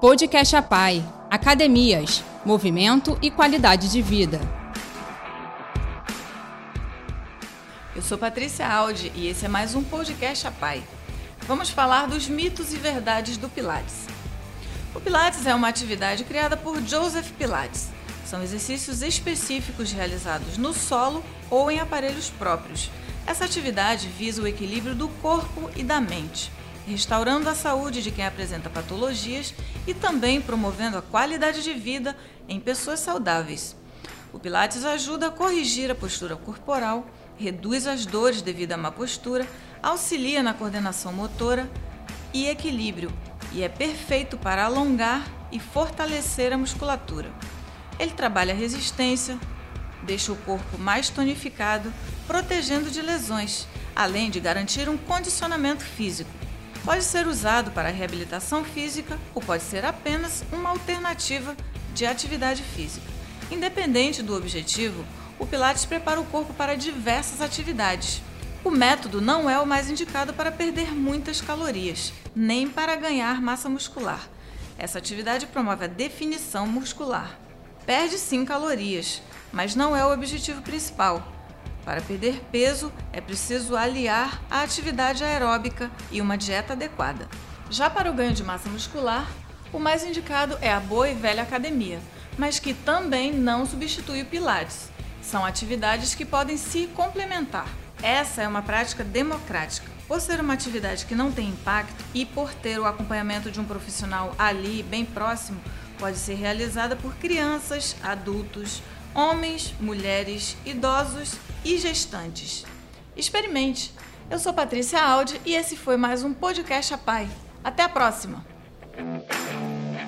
Podcast APAI, Academias, Movimento e Qualidade de Vida. Eu sou Patrícia Aldi e esse é mais um Podcast APAI. Vamos falar dos mitos e verdades do Pilates. O Pilates é uma atividade criada por Joseph Pilates. São exercícios específicos realizados no solo ou em aparelhos próprios. Essa atividade visa o equilíbrio do corpo e da mente, restaurando a saúde de quem apresenta patologias e também promovendo a qualidade de vida em pessoas saudáveis. O Pilates ajuda a corrigir a postura corporal, reduz as dores devido à má postura, auxilia na coordenação motora e equilíbrio e é perfeito para alongar e fortalecer a musculatura. Ele trabalha a resistência, deixa o corpo mais tonificado, protegendo de lesões, além de garantir um condicionamento físico. Pode ser usado para reabilitação física ou pode ser apenas uma alternativa de atividade física. Independente do objetivo, o Pilates prepara o corpo para diversas atividades. O método não é o mais indicado para perder muitas calorias, nem para ganhar massa muscular. Essa atividade promove a definição muscular. Perde sim calorias, mas não é o objetivo principal. Para perder peso, é preciso aliar a atividade aeróbica e uma dieta adequada. Já para o ganho de massa muscular, o mais indicado é a boa e velha academia, mas que também não substitui o Pilates. São atividades que podem se complementar. Essa é uma prática democrática. Por ser uma atividade que não tem impacto e por ter o acompanhamento de um profissional ali, bem próximo, pode ser realizada por crianças, adultos, homens, mulheres, idosos e gestantes. Experimente! Eu sou Patrícia Aldi e esse foi mais um Podcast APAI. Até a próxima!